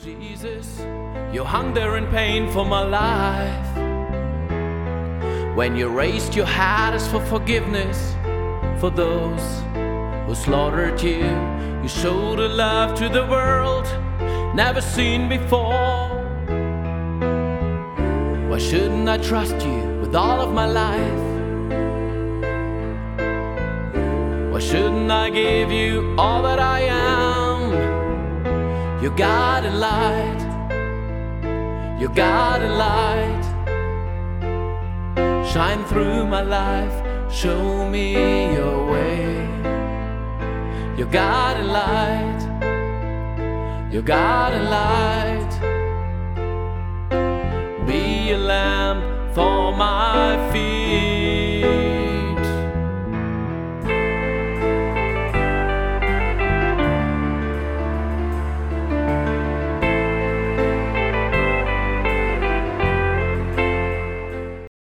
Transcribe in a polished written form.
Jesus, you hung there in pain for my life. When you raised your hands for forgiveness for those who slaughtered you, you showed a love to the world never seen before. Why shouldn't I trust you with all of my life? Why shouldn't I give you all that I am? You got a light, you got a light. Shine through my life, show me your way. You got a light, you got a light. Be a lamp for my feet.